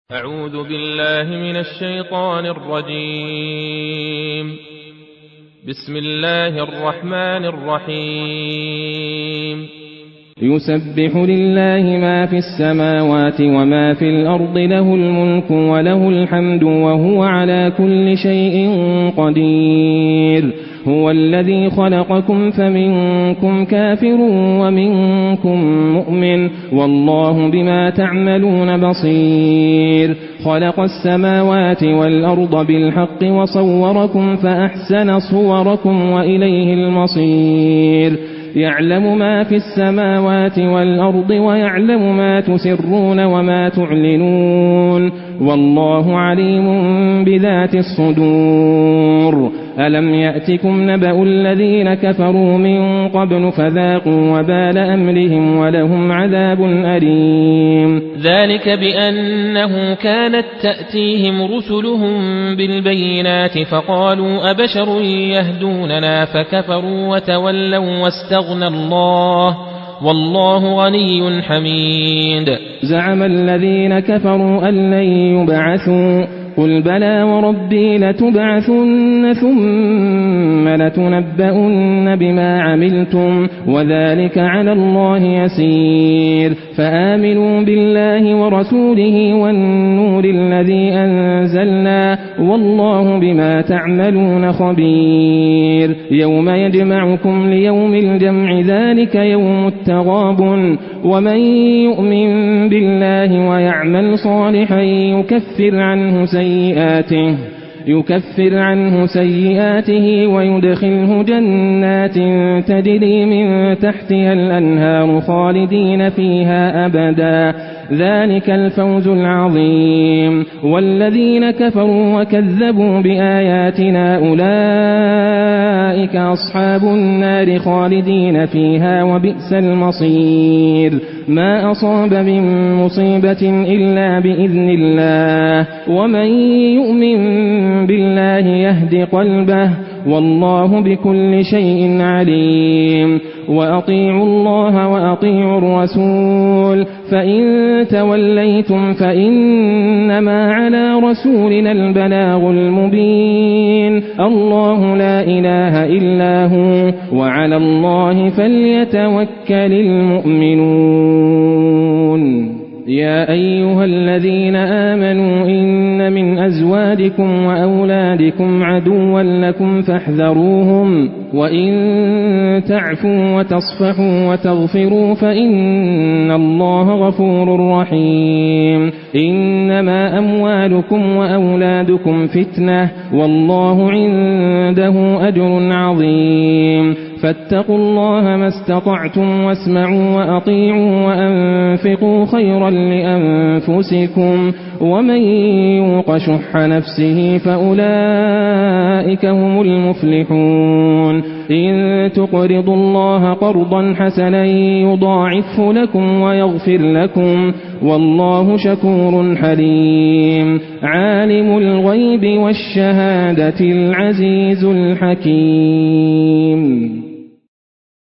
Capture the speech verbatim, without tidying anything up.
أعوذ بالله من الشيطان الرجيم. بسم الله الرحمن الرحيم. يسبح لله ما في السماوات وما في الأرض، له الملك وله الحمد وهو على كل شيء قدير. هو الذي خلقكم فمنكم كافر ومنكم مؤمن، والله بما تعملون بصير. خلق السماوات والأرض بالحق وصوركم فأحسن صوركم وإليه المصير. يعلم ما في السماوات والأرض ويعلم ما تسرون وما تعلنون، والله عليم بذات الصدور. ألم يأتكم نبأ الذين كفروا من قبل فذاقوا وبال أمرهم ولهم عذاب أليم. ذلك بأنه كانت تأتيهم رسلهم بالبينات فقالوا أبشر يهدوننا فكفروا وتولوا واستغنى الله والله غني حميد. زعم الذين كفروا أن لن يبعثوا، قل بلى وربي لتبعثن ثم لتنبؤن بما عملتم وذلك على الله يسير. فآمنوا بالله ورسوله والنور الذي أنزلنا والله بما تعملون خبير. يوم يجمعكم ليوم الجمع ذلك يوم التغابن، ومن يؤمن بالله ويعمل صالحا يكفر عنه سيئاته يكفر عنه سيئاته ويدخله جنات تجري من تحتها الأنهار خالدين فيها أبدا، ذلك الفوز العظيم. والذين كفروا وكذبوا بآياتنا أولئك أصحاب النار خالدين فيها وبئس المصير. ما أصاب من مصيبة إلا بإذن الله، ومن يؤمن بالله يهد قلبه والله بكل شيء عليم. وأطيعوا الله وأطيعوا الرسول، فإن توليتم فإنما على رسولنا البلاغ المبين. الله لا إله إلا هو وعلى الله فليتوكل المؤمنون. يا أيها الذين آمنوا إن من أزواجكم وأولادكم عدوا لكم فاحذروهم، وإن تعفوا وتصفحوا وتغفروا فإن الله غفور رحيم. إنما أموالكم وأولادكم فتنة والله عنده أجر عظيم. فاتقوا الله ما استطعتم واسمعوا وأطيعوا وأنفقوا خيرا لأنفسكم، ومن يوق شح نفسه فأولئك هم المفلحون. إن تقرضوا الله قرضا حسنا يضاعفه لكم ويغفر لكم والله شكور حليم. عالم الغيب والشهادة العزيز الحكيم.